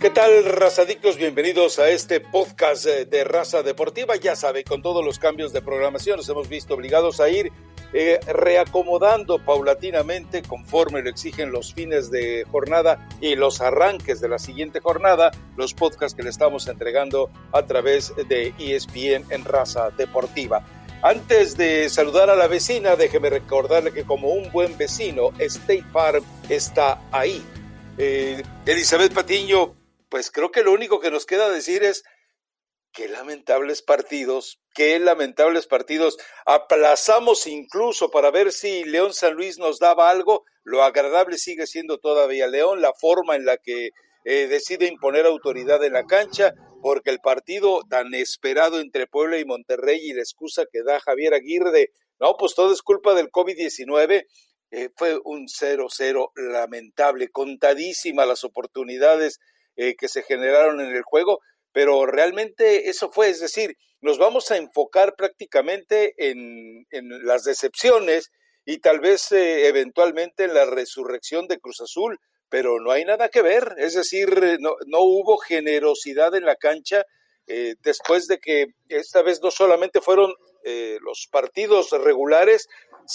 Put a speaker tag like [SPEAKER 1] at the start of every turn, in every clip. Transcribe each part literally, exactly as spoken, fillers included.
[SPEAKER 1] ¿Qué tal, razadictos? Bienvenidos a este podcast de Raza Deportiva. Ya sabe, con todos los cambios de programación nos hemos visto obligados a ir eh, reacomodando paulatinamente conforme lo exigen los fines de jornada y los arranques de la siguiente jornada, los podcasts que le estamos entregando a través de E S P N en Raza Deportiva. Antes de saludar a la vecina, déjeme recordarle que como un buen vecino, State Farm está ahí. Eh, Elizabeth Patiño, pues creo que lo único que nos queda decir es qué lamentables partidos, qué lamentables partidos. Aplazamos incluso para ver si León San Luis nos daba algo. Lo agradable sigue siendo todavía León, la forma en la que eh, decide imponer autoridad en la cancha, porque el partido tan esperado entre Puebla y Monterrey y la excusa que da Javier Aguirre de, no, pues todo es culpa del covid diecinueve, eh, fue un cero cero lamentable, contadísimas las oportunidades Eh, que se generaron en el juego, pero realmente eso fue, es decir, nos vamos a enfocar prácticamente en, en las decepciones y tal vez eh, eventualmente en la resurrección de Cruz Azul, pero no hay nada que ver, es decir, no, no hubo generosidad en la cancha eh, después de que esta vez no solamente fueron eh, los partidos regulares,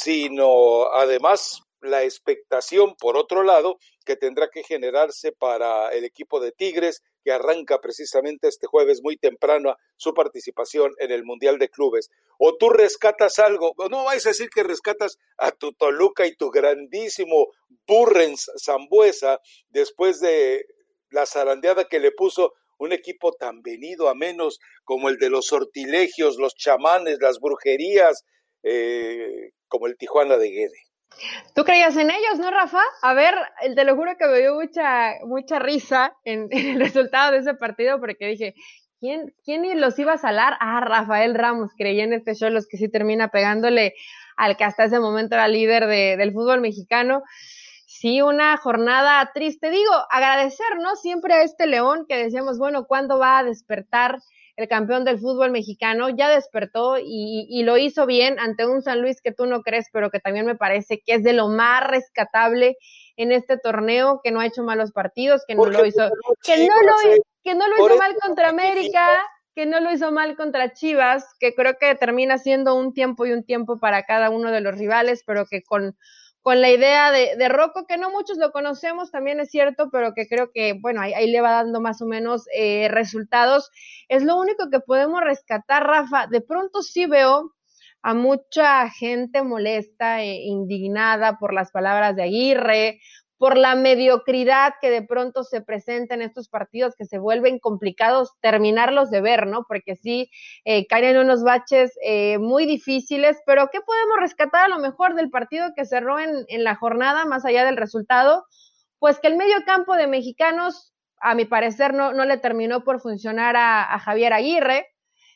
[SPEAKER 1] sino además la expectación, por otro lado, que tendrá que generarse para el equipo de Tigres, que arranca precisamente este jueves muy temprano su participación en el Mundial de Clubes. O tú rescatas algo, no vais a decir que rescatas a tu Toluca y tu grandísimo Burrens Zambuesa, después de la zarandeada que le puso un equipo tan venido a menos como el de los sortilegios, los chamanes, las brujerías, eh, como el Tijuana de Guede.
[SPEAKER 2] ¿Tú creías en ellos, no, Rafa? A ver, te lo juro que me dio mucha mucha risa en, en el resultado de ese partido, porque dije, ¿quién, quién los iba a salar? Ah, Rafael Ramos, creía en este Xolos que sí termina pegándole al que hasta ese momento era líder de, del fútbol mexicano. Sí, una jornada triste. Digo, agradecer, ¿no? Siempre a este León que decíamos, bueno, ¿cuándo va a despertar el campeón del fútbol mexicano? Ya despertó y, y lo hizo bien ante un San Luis que tú no crees, pero que también me parece que es de lo más rescatable en este torneo, que no ha hecho malos partidos, que no Porque lo hizo, que no lo, que no lo hizo mal contra América, que no lo hizo mal contra Chivas, que creo que termina siendo un tiempo y un tiempo para cada uno de los rivales, pero que con con la idea de, de Rocco, que no muchos lo conocemos, también es cierto, pero que creo que, bueno, ahí, ahí le va dando más o menos eh, resultados. Es lo único que podemos rescatar, Rafa. De pronto sí veo a mucha gente molesta e indignada por las palabras de Aguirre, por la mediocridad que de pronto se presenta en estos partidos que se vuelven complicados terminarlos de ver, ¿no? Porque sí, eh, caen en unos baches eh, muy difíciles, pero ¿qué podemos rescatar a lo mejor del partido que cerró en, en la jornada, más allá del resultado? Pues que el medio campo de mexicanos, a mi parecer, no, no le terminó por funcionar a, a Javier Aguirre,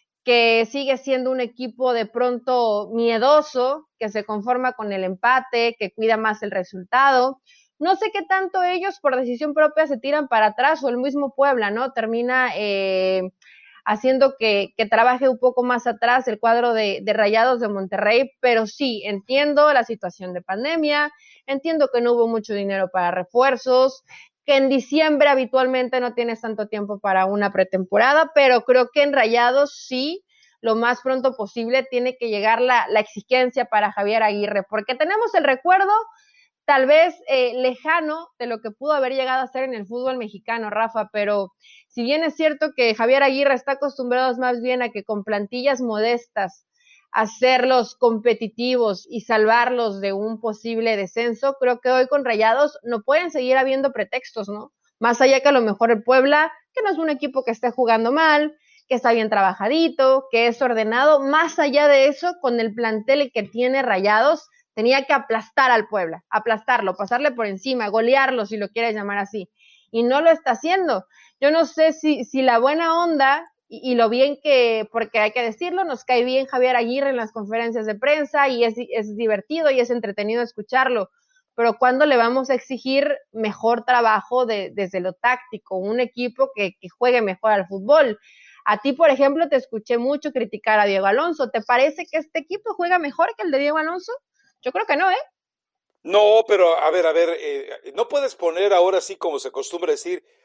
[SPEAKER 2] que sigue siendo un equipo de pronto miedoso, que se conforma con el empate, que cuida más el resultado. No sé qué tanto ellos por decisión propia se tiran para atrás o el mismo Puebla, ¿no? Termina eh, haciendo que, que trabaje un poco más atrás el cuadro de, de Rayados de Monterrey, pero sí, entiendo la situación de pandemia, entiendo que no hubo mucho dinero para refuerzos, que en diciembre habitualmente no tienes tanto tiempo para una pretemporada, pero creo que en Rayados sí, lo más pronto posible tiene que llegar la, la exigencia para Javier Aguirre, porque tenemos el recuerdo tal vez eh, lejano de lo que pudo haber llegado a ser en el fútbol mexicano, Rafa, pero si bien es cierto que Javier Aguirre está acostumbrado más bien a que con plantillas modestas hacerlos competitivos y salvarlos de un posible descenso, creo que hoy con Rayados no pueden seguir habiendo pretextos, ¿no? Más allá que a lo mejor el Puebla, que no es un equipo que esté jugando mal, que está bien trabajadito, que es ordenado, más allá de eso, con el plantel que tiene Rayados, tenía que aplastar al Puebla, aplastarlo, pasarle por encima, golearlo, si lo quieres llamar así, y no lo está haciendo. Yo no sé si, si la buena onda y, y lo bien que, porque hay que decirlo, nos cae bien Javier Aguirre en las conferencias de prensa y es, es divertido y es entretenido escucharlo, pero ¿cuándo le vamos a exigir mejor trabajo de, desde lo táctico, un equipo que, que juegue mejor al fútbol? A ti, por ejemplo, te escuché mucho criticar a Diego Alonso. ¿Te parece que este equipo juega mejor que el de Diego Alonso? Yo creo que no, ¿eh?
[SPEAKER 1] No, pero a ver, a ver, eh, no puedes poner ahora sí, como se acostumbra decir,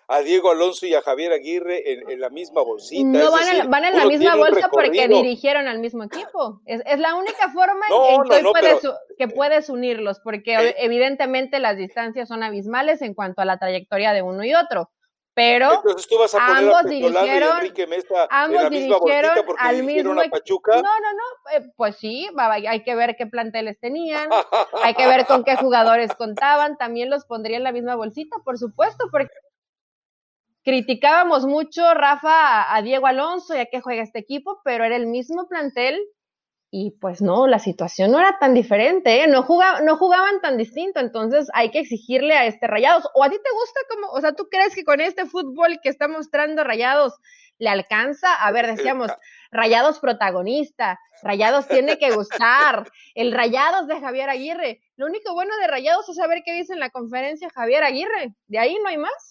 [SPEAKER 1] a Diego Alonso y a Javier Aguirre en, en la misma bolsita.
[SPEAKER 2] No,
[SPEAKER 1] es
[SPEAKER 2] van,
[SPEAKER 1] decir,
[SPEAKER 2] en, van en la misma bolsa porque
[SPEAKER 1] recorrido.
[SPEAKER 2] dirigieron al mismo equipo. Es, es la única forma
[SPEAKER 1] no,
[SPEAKER 2] en que
[SPEAKER 1] no,
[SPEAKER 2] hoy
[SPEAKER 1] no,
[SPEAKER 2] puedes,
[SPEAKER 1] pero,
[SPEAKER 2] que puedes unirlos, porque eh, evidentemente las distancias son abismales en cuanto a la trayectoria de uno y otro. Pero
[SPEAKER 1] entonces tú vas a poner
[SPEAKER 2] ambos
[SPEAKER 1] a Pesolano y Enrique Mesa
[SPEAKER 2] ambos
[SPEAKER 1] en la misma bolsita porque
[SPEAKER 2] al
[SPEAKER 1] dirigieron
[SPEAKER 2] mismo
[SPEAKER 1] a Pachuca.
[SPEAKER 2] No, no, no, eh, pues sí, hay que ver qué planteles tenían, hay que ver con qué jugadores contaban, también los pondría en la misma bolsita, por supuesto, porque criticábamos mucho, Rafa, a Diego Alonso, ya que juega este equipo, pero era el mismo plantel y pues no, la situación no era tan diferente, ¿eh? no, jugaba, no jugaban tan distinto, entonces hay que exigirle a este Rayados. ¿O a ti te gusta como, o sea, tú crees que con este fútbol que está mostrando Rayados le alcanza? A ver, decíamos, Rayados protagonista, Rayados tiene que gustar, el Rayados de Javier Aguirre. Lo único bueno de Rayados es saber qué dice en la conferencia Javier Aguirre, de ahí no hay más.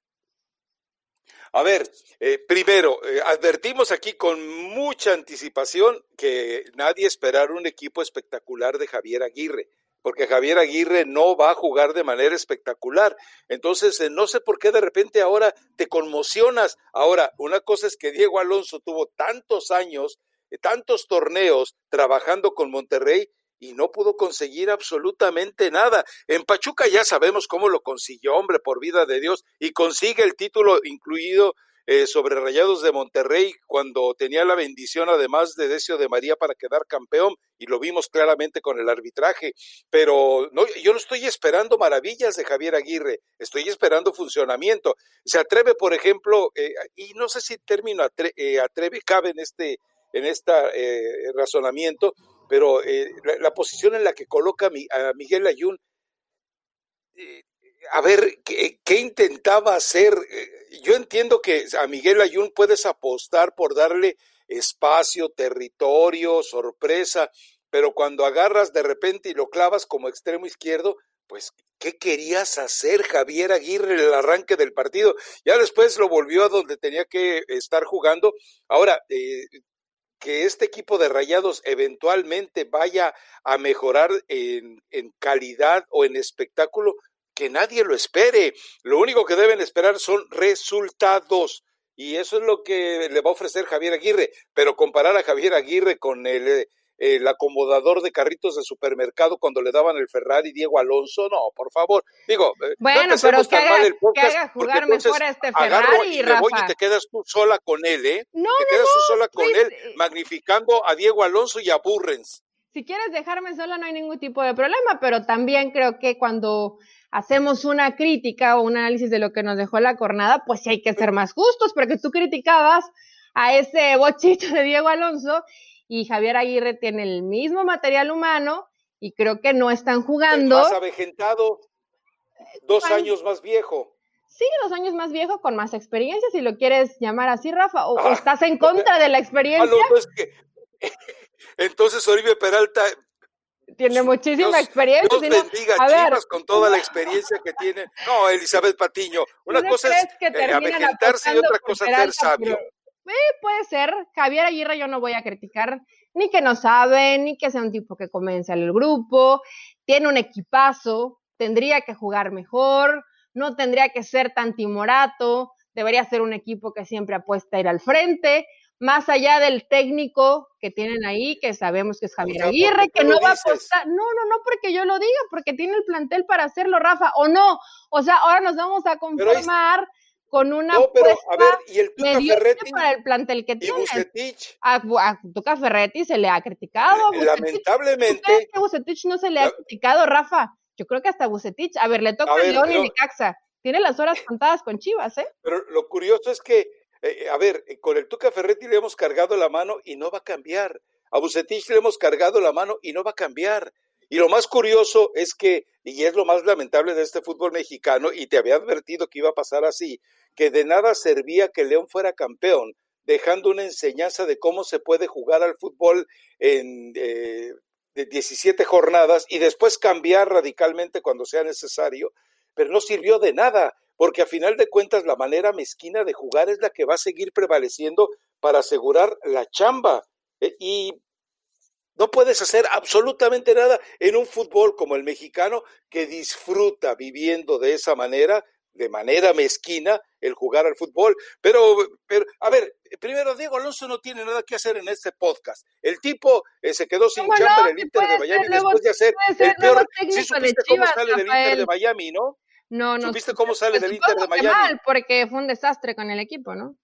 [SPEAKER 1] A ver, eh, primero, eh, advertimos aquí con mucha anticipación que nadie esperara un equipo espectacular de Javier Aguirre, porque Javier Aguirre no va a jugar de manera espectacular. Entonces, eh, no sé por qué de repente ahora te conmocionas. Ahora, una cosa es que Diego Alonso tuvo tantos años, eh, tantos torneos trabajando con Monterrey, y no pudo conseguir absolutamente nada. En Pachuca ya sabemos cómo lo consiguió, hombre, por vida de Dios, y consigue el título incluido eh, sobre Rayados de Monterrey cuando tenía la bendición además de Decio de María para quedar campeón, y lo vimos claramente con el arbitraje, pero no, yo no estoy esperando maravillas de Javier Aguirre, estoy esperando funcionamiento. Se atreve, por ejemplo, eh, y no sé si término atre, eh, atreve cabe en este en este eh, razonamiento, pero eh, la, la posición en la que coloca mi, a Miguel Layún, eh, a ver, ¿qué, qué intentaba hacer? Eh, yo entiendo que a Miguel Layún puedes apostar por darle espacio, territorio, sorpresa, pero cuando agarras de repente y lo clavas como extremo izquierdo, pues, ¿qué querías hacer, Javier Aguirre, en el arranque del partido? Ya después lo volvió a donde tenía que estar jugando. Ahora, eh, que este equipo de Rayados eventualmente vaya a mejorar en, en calidad o en espectáculo, que nadie lo espere. Lo único que deben esperar son resultados, y eso es lo que le va a ofrecer Javier Aguirre, pero comparar a Javier Aguirre con el, el acomodador de carritos de supermercado cuando le daban el Ferrari Diego Alonso, no, por favor. Digo,
[SPEAKER 2] bueno,
[SPEAKER 1] no
[SPEAKER 2] pero que haga,
[SPEAKER 1] el podcast,
[SPEAKER 2] que haga jugar mejor a este Ferrari,
[SPEAKER 1] y me voy y te quedas tú sola con él, ¿eh?
[SPEAKER 2] No,
[SPEAKER 1] te
[SPEAKER 2] no,
[SPEAKER 1] quedas
[SPEAKER 2] no,
[SPEAKER 1] tú sola con
[SPEAKER 2] pues,
[SPEAKER 1] él, magnificando a Diego Alonso y a Burrens.
[SPEAKER 2] Si quieres dejarme sola no hay ningún tipo de problema, pero también creo que cuando hacemos una crítica o un análisis de lo que nos dejó la jornada, pues sí hay que ser más justos, porque tú criticabas a ese bochito de Diego Alonso y Javier Aguirre tiene el mismo material humano y creo que no están jugando.
[SPEAKER 1] El más avejentado, dos Juan, años más viejo.
[SPEAKER 2] Sí, dos años más viejo, con más experiencia, si lo quieres llamar así, Rafa, o, ah, o estás en contra de la experiencia.
[SPEAKER 1] Ah, no, no, es que, entonces Oribe Peralta
[SPEAKER 2] tiene muchísima
[SPEAKER 1] Dios,
[SPEAKER 2] experiencia.
[SPEAKER 1] Dios
[SPEAKER 2] sino,
[SPEAKER 1] bendiga a Chivas ver, con toda la experiencia que tiene. No, Elizabeth Patiño, una
[SPEAKER 2] ¿no
[SPEAKER 1] cosa es eh, avejentarse y otra cosa es ser sabio.
[SPEAKER 2] Pero, eh, puede ser, Javier Aguirre yo no voy a criticar, ni que no sabe, ni que sea un tipo que convence al grupo, tiene un equipazo, tendría que jugar mejor, no tendría que ser tan timorato, debería ser un equipo que siempre apuesta a ir al frente, más allá del técnico que tienen ahí, que sabemos que es Javier o sea, Aguirre, que no va a apostar, no, no, no porque yo lo diga, porque tiene el plantel para hacerlo, Rafa, o no, o sea, ahora nos vamos a conformar es... con una
[SPEAKER 1] no, pero, a ver, y el Tuca Ferretti
[SPEAKER 2] para el plantel que tiene.
[SPEAKER 1] Y Vucetich.
[SPEAKER 2] A, a Tuca Ferretti se le ha criticado.
[SPEAKER 1] A Lamentablemente.
[SPEAKER 2] ¿Tú crees que a Vucetich no se le ha la... criticado, Rafa? Yo creo que hasta Vucetich, a ver, le toca a León y Necaxa, tiene las horas contadas con Chivas, ¿eh?
[SPEAKER 1] Pero lo curioso es que Eh, a ver, con el Tuca Ferretti le hemos cargado la mano y no va a cambiar. A Vucetich le hemos cargado la mano y no va a cambiar. Y lo más curioso es que, y es lo más lamentable de este fútbol mexicano, y te había advertido que iba a pasar así, que de nada servía que León fuera campeón, dejando una enseñanza de cómo se puede jugar al fútbol en eh, de diecisiete jornadas y después cambiar radicalmente cuando sea necesario, pero no sirvió de nada. Porque a final de cuentas la manera mezquina de jugar es la que va a seguir prevaleciendo para asegurar la chamba. Eh, y no puedes hacer absolutamente nada en un fútbol como el mexicano que disfruta viviendo de esa manera de manera mezquina el jugar al fútbol. Pero, pero, a ver, primero, Diego Alonso no tiene nada que hacer en este podcast. El tipo eh, se quedó sin chamba
[SPEAKER 2] no?
[SPEAKER 1] en el Inter de Miami
[SPEAKER 2] nuevo,
[SPEAKER 1] después de hacer el peor. Sí supiste
[SPEAKER 2] Chivas,
[SPEAKER 1] cómo sale
[SPEAKER 2] Rafael.
[SPEAKER 1] del Inter de Miami, ¿no?
[SPEAKER 2] No, no.
[SPEAKER 1] ¿Supiste cómo sale
[SPEAKER 2] pues,
[SPEAKER 1] del Inter de Miami?
[SPEAKER 2] Mal, porque fue un desastre con el equipo, ¿no?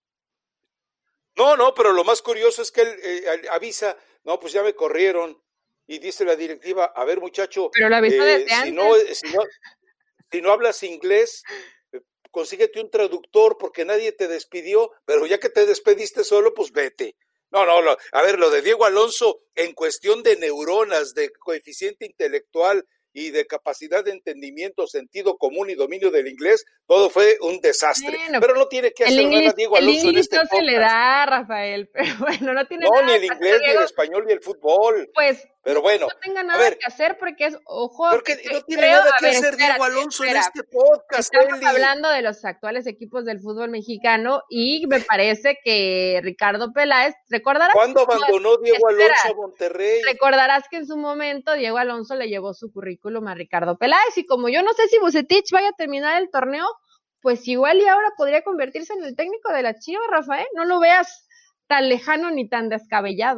[SPEAKER 1] No, no, pero lo más curioso es que él eh, avisa, no, pues ya me corrieron. Y dice la directiva, a ver, muchacho,
[SPEAKER 2] pero lo avisó
[SPEAKER 1] eh,
[SPEAKER 2] desde
[SPEAKER 1] si,
[SPEAKER 2] antes.
[SPEAKER 1] no, si, no, si no hablas inglés, consíguete un traductor porque nadie te despidió, pero ya que te despediste solo, pues vete. No, no, lo, a ver, lo de Diego Alonso en cuestión de neuronas, de coeficiente intelectual y de capacidad de entendimiento, sentido común y dominio del inglés, todo fue un desastre. Bueno, pero no tiene que hacer nada Diego Alonso en este
[SPEAKER 2] podcast. El inglés no
[SPEAKER 1] podcast.
[SPEAKER 2] se le da, Rafael, pero bueno, no tiene
[SPEAKER 1] no,
[SPEAKER 2] nada
[SPEAKER 1] ni el inglés, ni el español, ni el fútbol.
[SPEAKER 2] Pues,
[SPEAKER 1] pero bueno,
[SPEAKER 2] no tenga nada ver, que hacer porque es, ojo,
[SPEAKER 1] porque no tiene
[SPEAKER 2] creo,
[SPEAKER 1] nada que
[SPEAKER 2] ver,
[SPEAKER 1] hacer
[SPEAKER 2] espérate,
[SPEAKER 1] Diego Alonso
[SPEAKER 2] espera,
[SPEAKER 1] en este podcast.
[SPEAKER 2] Estamos
[SPEAKER 1] Eli.
[SPEAKER 2] hablando de los actuales equipos del fútbol mexicano y me parece que Ricardo Peláez, recordarás.
[SPEAKER 1] ¿Cuándo abandonó Diego espera, Alonso a Monterrey?
[SPEAKER 2] Recordarás que en su momento Diego Alonso le llevó su currículum a Ricardo Peláez y como yo no sé si Vucetich vaya a terminar el torneo, pues igual y ahora podría convertirse en el técnico de la Chivas, Rafael, no lo veas tan lejano ni tan descabellado.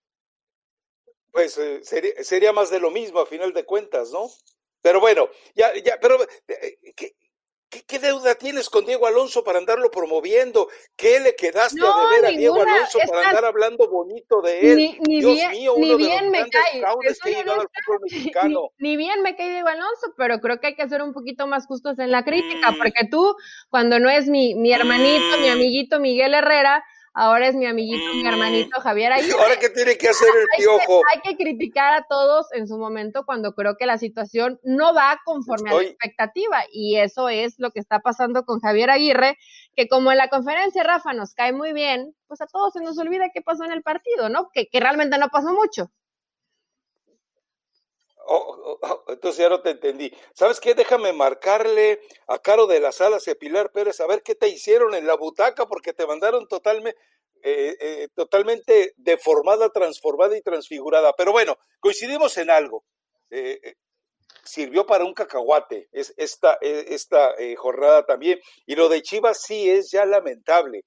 [SPEAKER 1] Pues eh, sería, sería más de lo mismo a final de cuentas, ¿no? Pero bueno, ya, ya, pero eh, ¿qué, qué, ¿qué deuda tienes con Diego Alonso para andarlo promoviendo? ¿Qué le quedaste no, a deber a Diego Alonso para esta... andar hablando bonito de él?
[SPEAKER 2] Ni, ni
[SPEAKER 1] Dios
[SPEAKER 2] bien,
[SPEAKER 1] mío,
[SPEAKER 2] ni
[SPEAKER 1] uno
[SPEAKER 2] bien
[SPEAKER 1] de los
[SPEAKER 2] me
[SPEAKER 1] grandes
[SPEAKER 2] cae.
[SPEAKER 1] fraudes que ha llegado al fútbol mexicano.
[SPEAKER 2] Ni, ni bien me cae Diego Alonso, pero creo que hay que ser un poquito más justos en la crítica, mm. porque tú, cuando no es mi, mi hermanito, mm. mi amiguito Miguel Herrera, ahora es mi amiguito, mm. mi hermanito Javier Aguirre.
[SPEAKER 1] ¿Ahora qué tiene que hacer el Piojo?
[SPEAKER 2] Hay que, hay que criticar a todos en su momento cuando creo que la situación no va conforme Estoy... a la expectativa. Y eso es lo que está pasando con Javier Aguirre, que como en la conferencia, Rafa, nos cae muy bien, pues a todos se nos olvida qué pasó en el partido, ¿no? Que, que realmente no pasó mucho.
[SPEAKER 1] Oh, oh, oh, entonces ya no te entendí. ¿Sabes qué? Déjame marcarle a Caro de las Alas y a Pilar Pérez a ver qué te hicieron en la butaca, porque te mandaron totalmente, eh, eh, totalmente deformada, transformada y transfigurada. Pero bueno, coincidimos en algo. Eh, eh, sirvió para un cacahuate es, esta, esta eh, jornada también. Y lo de Chivas sí es ya lamentable,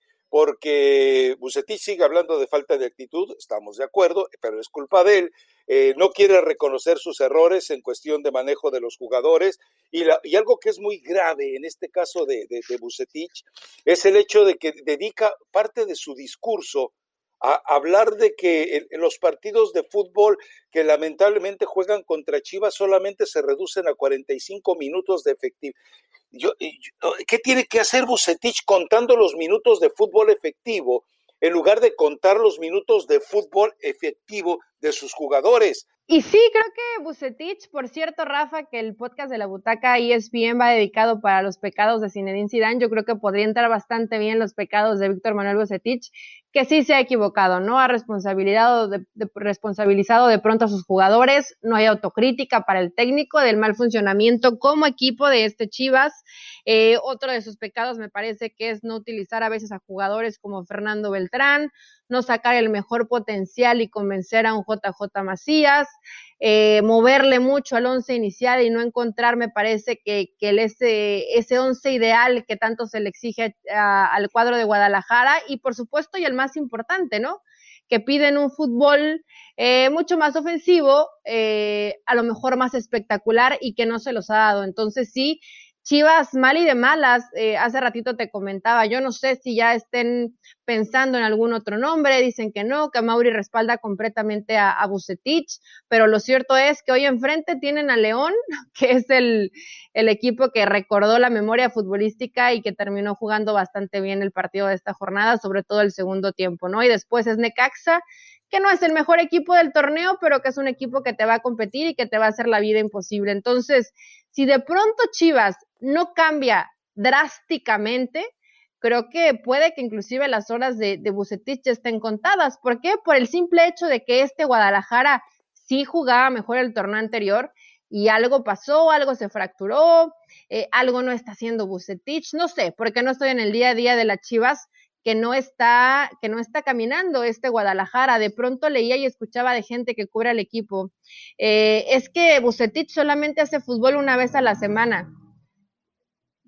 [SPEAKER 1] porque Vucetich sigue hablando de falta de actitud, estamos de acuerdo, pero es culpa de él. Eh, no quiere reconocer sus errores en cuestión de manejo de los jugadores y, la, y algo que es muy grave en este caso de, de, de Vucetich es el hecho de que dedica parte de su discurso a hablar de que en, en los partidos de fútbol que lamentablemente juegan contra Chivas solamente se reducen a cuarenta y cinco minutos de efectividad. Yo, yo, ¿qué tiene que hacer Vucetich contando los minutos de fútbol efectivo en lugar de contar los minutos de fútbol efectivo de sus jugadores?
[SPEAKER 2] Y sí, creo que Vucetich, por cierto, Rafa, que el podcast de la Butaca E S P N va dedicado para los pecados de Zinedine Zidane, yo creo que podría entrar bastante bien los pecados de Víctor Manuel Vucetich, que sí se ha equivocado, ¿no? Ha responsabilizado de, de, responsabilizado de pronto a sus jugadores, no hay autocrítica para el técnico del mal funcionamiento como equipo de este Chivas. Eh, otro de sus pecados me parece que es no utilizar a veces a jugadores como Fernando Beltrán, no sacar el mejor potencial y convencer a un J J Macías, eh, moverle mucho al once inicial y no encontrar, me parece, que, que el ese, ese once ideal que tanto se le exige a, al cuadro de Guadalajara y, por supuesto, y el más importante, ¿no? Que piden un fútbol eh, mucho más ofensivo, eh, a lo mejor más espectacular y que no se los ha dado. Entonces, sí, Chivas mal y de malas, eh, hace ratito te comentaba, yo no sé si ya estén pensando en algún otro nombre, dicen que no, que Mauri respalda completamente a, a Vucetich, pero lo cierto es que hoy enfrente tienen a León, que es el, el equipo que recordó la memoria futbolística y que terminó jugando bastante bien el partido de esta jornada, sobre todo el segundo tiempo, ¿no? Y después es Necaxa, que no es el mejor equipo del torneo, pero que es un equipo que te va a competir y que te va a hacer la vida imposible. Entonces, si de pronto Chivas no cambia drásticamente, creo que puede que inclusive las horas de, de Vucetich ya estén contadas. ¿Por qué? Por el simple hecho de que este Guadalajara sí jugaba mejor el torneo anterior y algo pasó, algo se fracturó, eh, algo no está haciendo Vucetich, no sé, porque no estoy en el día a día de las Chivas, que no está, que no está caminando este Guadalajara. De pronto leía y escuchaba de gente que cubre al equipo. Eh, es que Vucetich solamente hace fútbol una vez a la semana.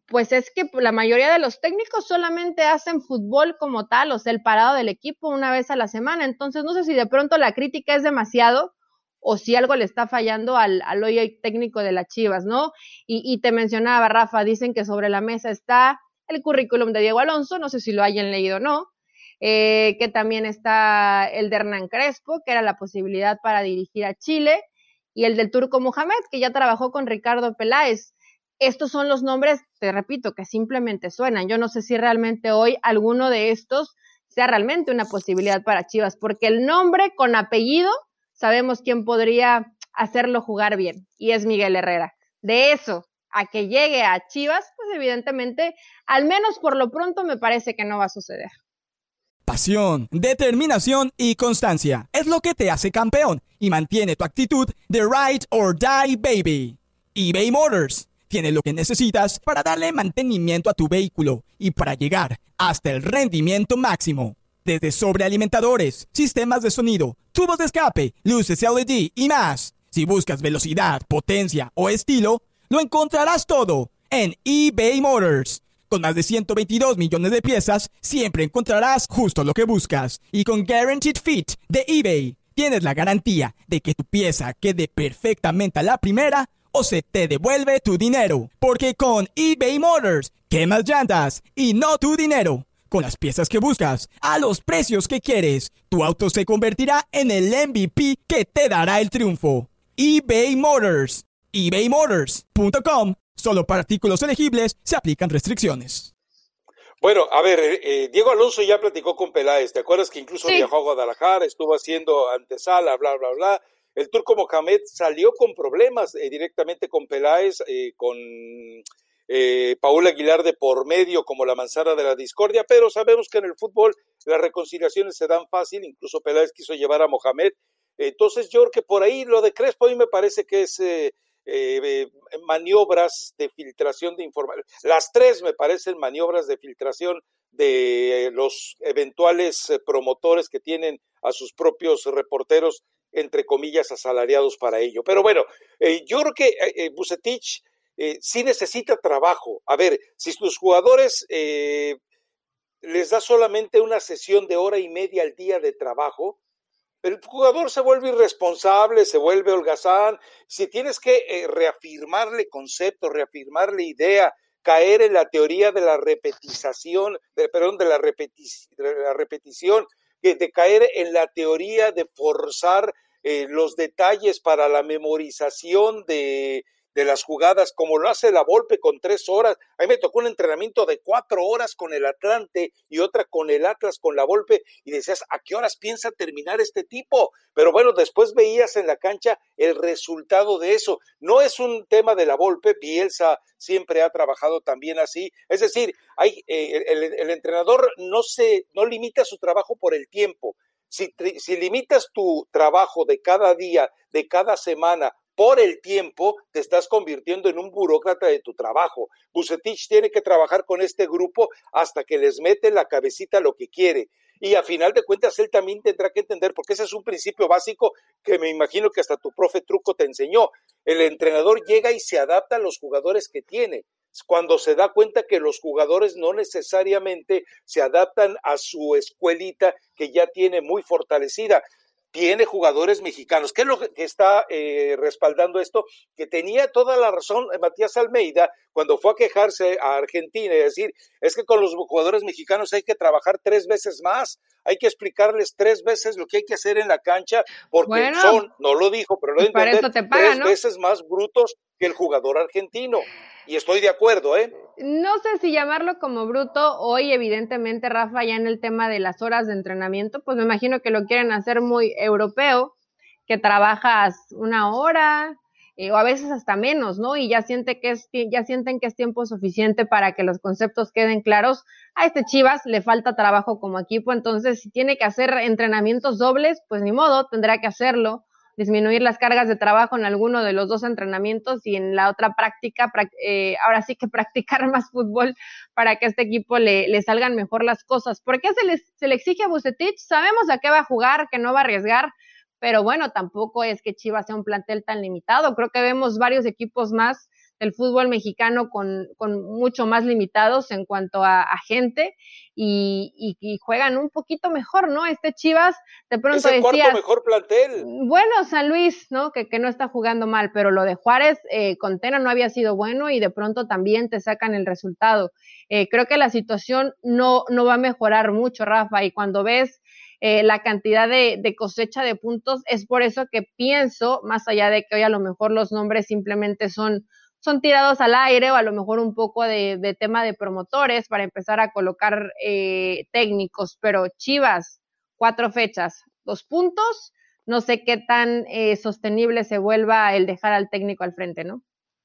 [SPEAKER 2] pues es que la mayoría de los técnicos solamente hacen fútbol como tal, o sea, el parado del equipo una vez a la semana. Entonces, no sé si de pronto la crítica es demasiado o si algo le está fallando al, al hoy técnico de las Chivas, ¿no? Y, y te mencionaba, Rafa, dicen que sobre la mesa está el currículum de Diego Alonso, no sé si lo hayan leído o no, eh, que también está el de Hernán Crespo, que era la posibilidad para dirigir a Chile, y el del Turco Mohamed, que ya trabajó con Ricardo Peláez. Estos son los nombres, te repito, que simplemente suenan. Yo no sé si realmente hoy alguno de estos sea realmente una posibilidad para Chivas, porque el nombre con apellido sabemos quién podría hacerlo jugar bien, y es Miguel Herrera. De eso a que llegue a Chivas, pues evidentemente, al menos por lo pronto me parece que no va a suceder.
[SPEAKER 3] Pasión, determinación y constancia es lo que te hace campeón y mantiene tu actitud de ride or die, baby. eBay Motors tiene lo que necesitas para darle mantenimiento a tu vehículo y para llegar hasta el rendimiento máximo. Desde sobrealimentadores, sistemas de sonido, tubos de escape, luces L E D y más. Si buscas velocidad, potencia o estilo, lo encontrarás todo en eBay Motors. Con más de ciento veintidós millones de piezas, siempre encontrarás justo lo que buscas. Y con Guaranteed Fit de eBay, tienes la garantía de que tu pieza quede perfectamente a la primera o se te devuelve tu dinero. Porque con eBay Motors, quemas llantas y no tu dinero. Con las piezas que buscas, a los precios que quieres, tu auto se convertirá en el M V P que te dará el triunfo. eBay Motors. ebay motors punto com. Solo para artículos elegibles se aplican restricciones.
[SPEAKER 1] Bueno, a ver, eh, Diego Alonso ya platicó con Peláez. ¿Te acuerdas que incluso
[SPEAKER 2] sí.
[SPEAKER 1] viajó a Guadalajara, estuvo haciendo antesala, bla, bla, bla? El Turco Mohamed salió con problemas eh, directamente con Peláez, eh, con eh, Paul Aguilar de por medio como la manzana de la discordia, pero sabemos que en el fútbol las reconciliaciones se dan fácil, incluso Peláez quiso llevar a Mohamed. Entonces yo creo que por ahí lo de Crespo a mí me parece que es eh, eh, maniobras de filtración de información. Las tres me parecen maniobras de filtración de eh, los eventuales eh, promotores que tienen a sus propios reporteros, entre comillas, asalariados para ello. Pero bueno, eh, yo creo que eh, Vucetich eh, sí necesita trabajo. A ver, si tus jugadores eh, les da solamente una sesión de hora y media al día de trabajo, el jugador se vuelve irresponsable, se vuelve holgazán. Si tienes que eh, reafirmarle conceptos, reafirmarle idea, caer en la teoría de la repetización, de, perdón, de la, repeti- de la repetición, de, de caer en la teoría de forzar eh, los detalles para la memorización de, de las jugadas, como lo hace la Volpe con tres horas. A mí me tocó un entrenamiento de cuatro horas con el Atlante y otra con el Atlas, con la Volpe, y decías, ¿a qué horas piensa terminar este tipo? Pero bueno, después veías en la cancha el resultado de eso. No es un tema de la Volpe, Bielsa siempre ha trabajado también así. Es decir, hay, eh, el, el entrenador no, se, no limita su trabajo por el tiempo. Si, si limitas tu trabajo de cada día, de cada semana, por el tiempo, te estás convirtiendo en un burócrata de tu trabajo. Vucetich tiene que trabajar con este grupo hasta que les mete en la cabecita lo que quiere. Y a final de cuentas, él también tendrá que entender, porque ese es un principio básico que me imagino que hasta tu profe Truco te enseñó. El entrenador llega y se adapta a los jugadores que tiene. Cuando se da cuenta que los jugadores no necesariamente se adaptan a su escuelita que ya tiene muy fortalecida. Tiene jugadores mexicanos. ¿Qué es lo que está eh, respaldando esto? Que tenía toda la razón Matías Almeida cuando fue a quejarse a Argentina y decir, es que con los jugadores mexicanos hay que trabajar tres veces más, hay que explicarles tres veces lo que hay que hacer en la cancha, porque bueno, son, no lo dijo, pero lo
[SPEAKER 2] pues para eso te pagan,
[SPEAKER 1] tres
[SPEAKER 2] ¿no?
[SPEAKER 1] veces más brutos que el jugador argentino. Y estoy de acuerdo, ¿eh?
[SPEAKER 2] No sé si llamarlo como bruto. Hoy, evidentemente, Rafa, ya en el tema de las horas de entrenamiento, pues me imagino que lo quieren hacer muy europeo, que trabajas una hora eh, o a veces hasta menos, ¿no? Y ya, siente que es, ya sienten que es tiempo suficiente para que los conceptos queden claros. A este Chivas le falta trabajo como equipo, entonces si tiene que hacer entrenamientos dobles, pues ni modo, tendrá que hacerlo. Disminuir las cargas de trabajo en alguno de los dos entrenamientos y en la otra práctica, eh, ahora sí que practicar más fútbol para que a este equipo le, le salgan mejor las cosas. ¿Por qué se, les, se le exige a Vucetich? Sabemos a qué va a jugar, que no va a arriesgar, pero bueno, tampoco es que Chivas sea un plantel tan limitado. Creo que vemos varios equipos más del fútbol mexicano con, con mucho más limitados en cuanto a, a gente y, y, y juegan un poquito mejor, ¿no? Este Chivas, de pronto
[SPEAKER 1] es el
[SPEAKER 2] decías,
[SPEAKER 1] cuarto mejor plantel.
[SPEAKER 2] Bueno, San Luis, ¿no? Que, que no está jugando mal, pero lo de Juárez, eh, con Tena no había sido bueno y de pronto también te sacan el resultado. Eh, creo que la situación no, no va a mejorar mucho, Rafa, y cuando ves eh, la cantidad de, de cosecha de puntos, es por eso que pienso, más allá de que hoy a lo mejor los nombres simplemente son, son tirados al aire o a lo mejor un poco de, de tema de promotores para empezar a colocar eh, técnicos, pero Chivas, cuatro fechas, dos puntos, no sé qué tan eh, sostenible se vuelva el dejar al técnico al frente, ¿no?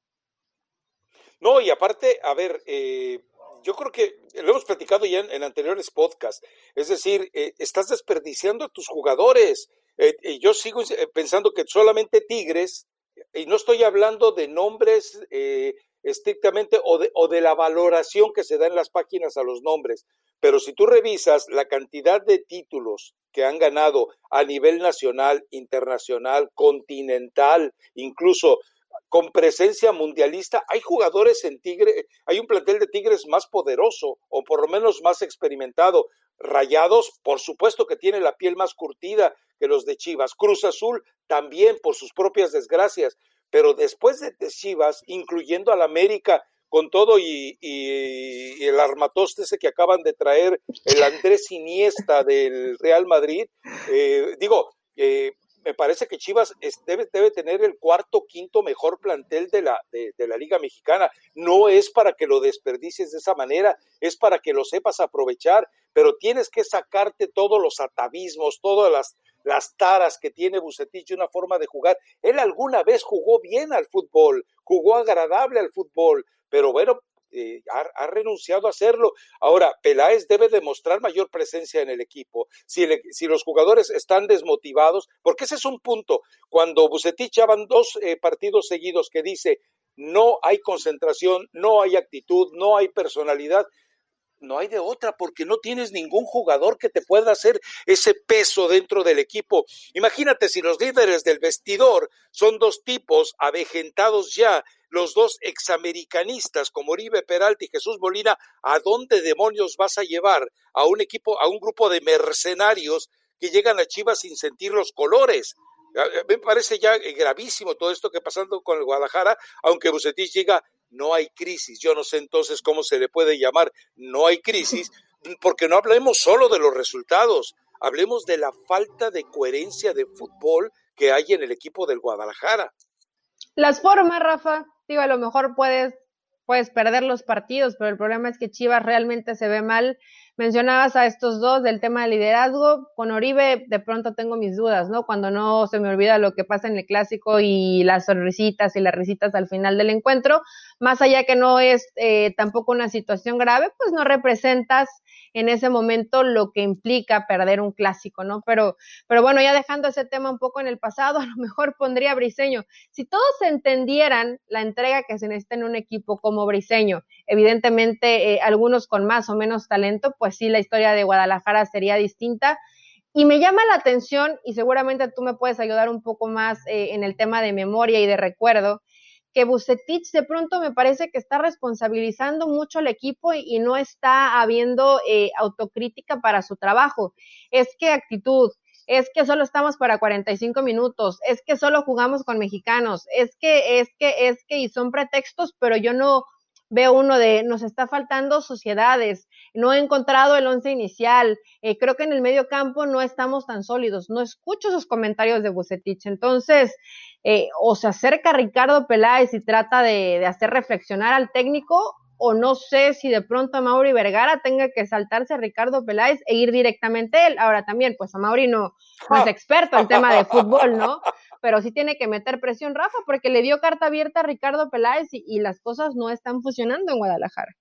[SPEAKER 1] No, y aparte, a ver, eh, yo creo que lo hemos platicado ya en, en anteriores podcasts, es decir, eh, estás desperdiciando a tus jugadores. Eh, y yo sigo pensando que solamente Tigres, y no estoy hablando de nombres eh, estrictamente o de, o de la valoración que se da en las páginas a los nombres, pero si tú revisas la cantidad de títulos que han ganado a nivel nacional, internacional, continental, incluso con presencia mundialista, hay jugadores en Tigre, hay un plantel de Tigres más poderoso, o por lo menos más experimentado. Rayados, por supuesto que tiene la piel más curtida que los de Chivas. Cruz Azul también por sus propias desgracias, pero después de Chivas, incluyendo al América, con todo y, y, y el armatoste ese que acaban de traer, el Andrés Iniesta del Real Madrid, eh, digo, eh, me parece que Chivas es, debe, debe tener el cuarto, quinto mejor plantel de la, de, de la Liga Mexicana. No es para que lo desperdicies de esa manera, es para que lo sepas aprovechar, pero tienes que sacarte todos los atavismos, todas las, las taras que tiene Vucetich de una forma de jugar. Él alguna vez jugó bien al fútbol, jugó agradable al fútbol, pero bueno, Eh, ha, ha renunciado a hacerlo. Ahora, Peláez debe demostrar mayor presencia en el equipo. Si, el, si los jugadores están desmotivados, porque ese es un punto, cuando Vucetich ya van dos eh, partidos seguidos que dice no hay concentración, no hay actitud, no hay personalidad, no hay de otra, porque no tienes ningún jugador que te pueda hacer ese peso dentro del equipo. Imagínate si los líderes del vestidor son dos tipos avejentados ya, los dos examericanistas como Oribe Peralta y Jesús Molina, ¿a dónde demonios vas a llevar a un equipo, a un grupo de mercenarios que llegan a Chivas sin sentir los colores? Me parece ya gravísimo todo esto que pasando con el Guadalajara, aunque Vucetich diga no hay crisis. Yo no sé entonces cómo se le puede llamar no hay crisis, porque no hablemos solo de los resultados, hablemos de la falta de coherencia de fútbol que hay en el equipo del Guadalajara.
[SPEAKER 2] Las formas, Rafa, digo, a lo mejor puedes, puedes perder los partidos, pero el problema es que Chivas realmente se ve mal. Mencionabas a estos dos del tema de liderazgo, con Oribe de pronto tengo mis dudas, ¿no? Cuando no se me olvida lo que pasa en el clásico y las sonrisitas y las risitas al final del encuentro, más allá que no es eh, tampoco una situación grave, pues no representas en ese momento lo que implica perder un clásico, ¿no? Pero, pero bueno, ya dejando ese tema un poco en el pasado, a lo mejor pondría a Briseño. Si todos entendieran la entrega que se necesita en un equipo como Briseño, evidentemente eh, algunos con más o menos talento, pues sí, la historia de Guadalajara sería distinta. Y me llama la atención, y seguramente tú me puedes ayudar un poco más eh, en el tema de memoria y de recuerdo, que Vucetich de pronto me parece que está responsabilizando mucho al equipo y, y no está habiendo eh, autocrítica para su trabajo. Es que actitud, es que solo estamos para cuarenta y cinco minutos, es que solo jugamos con mexicanos, es que, es que, es que, y son pretextos, pero yo no veo uno de, nos está faltando sociedades, no he encontrado el once inicial, eh, creo que en el medio campo no estamos tan sólidos, no escucho esos comentarios de Vucetich, entonces, eh, o se acerca Ricardo Peláez y trata de, de hacer reflexionar al técnico, o no sé si de pronto Amaury Vergara tenga que saltarse a Ricardo Peláez e ir directamente a él. Ahora también, pues Amaury no, no es experto en tema de fútbol, ¿no? Pero sí tiene que meter presión Rafa, porque le dio carta abierta a Ricardo Peláez y, y las cosas no están funcionando en Guadalajara.